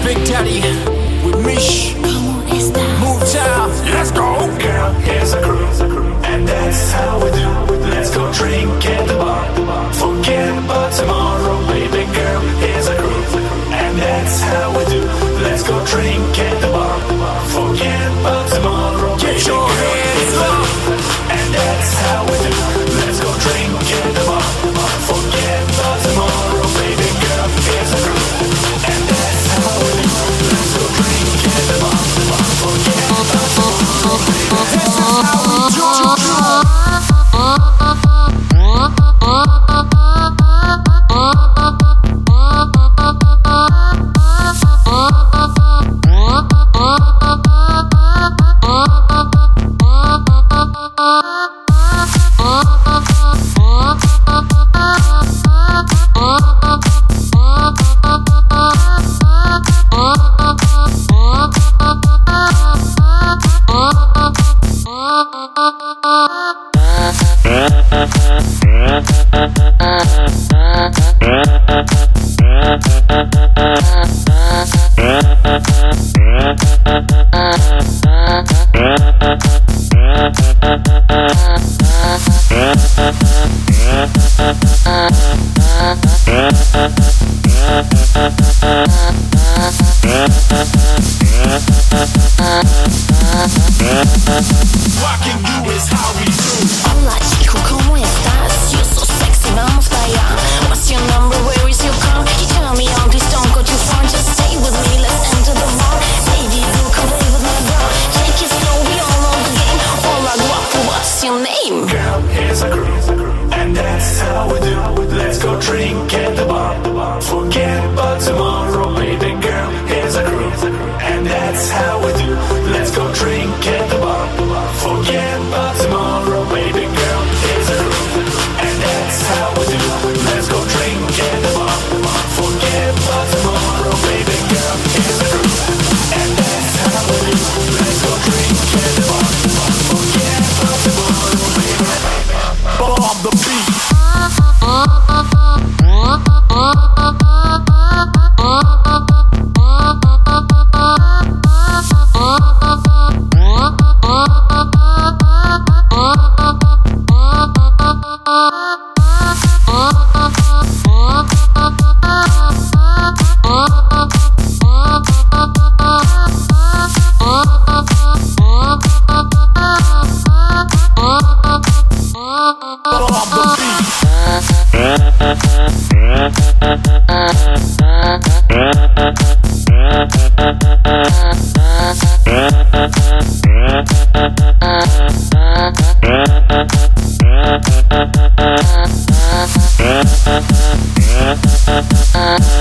Big Daddy with Mish. Move town. Let's go, girl, here's a crew, and that's how we do. Let's go drink at the bar. Forget about tomorrow, baby girl, here's a crew, and that's how we do. Let's go drink at the bar. Forget about tomorrow, baby girl, here's a crew, and that's how we do. Let's go drink at the bar. Forget about tomorrow, baby girl, here's a crew, and that's how we do. Let's go drink at the bar. Forget about tomorrow, baby. This is how we do. Rocking you is how we do. Hola chico, ¿cómo estás? You're so sexy, vamos para allá. What's your number? Where is your car? You tell me on, please don't go too far. Just stay with me, let's enter the bar. Baby, you can play with my bra. Take it slow, we all know the game. Hola guapo, what's your name? Girl, here's a crew, and that's how we do. Let's go drink at the bar. Forget about tomorrow, baby girl, here's a crew, and that's how we do. Let's go drink at the bar. Forget about tomorrow, baby girl, here's a crew, and that's how we do. Let's go drink at the bar. Forget about tomorrow, baby girl, here's a crew, and that's how we do. Let's go drink at the bar. Forget about tomorrow, baby. Bomb the beat. Uh